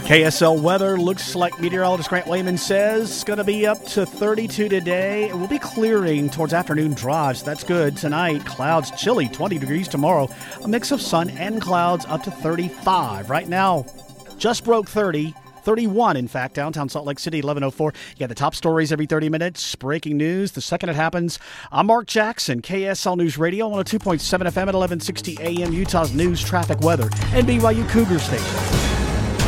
KSL weather looks like meteorologist Grant Wayman says it's going to be up to 32 today. It will be clearing towards afternoon drives. So that's good. Tonight, clouds chilly, 20 degrees tomorrow. A mix of sun and clouds up to 35. Right now, just broke 30. 31, in fact, downtown Salt Lake City, 11:04. You got the top stories every 30 minutes, breaking news the second it happens. I'm Mark Jackson, KSL News Radio, 102.7 FM at 1160 AM, Utah's news, traffic, weather, and BYU Cougar Station.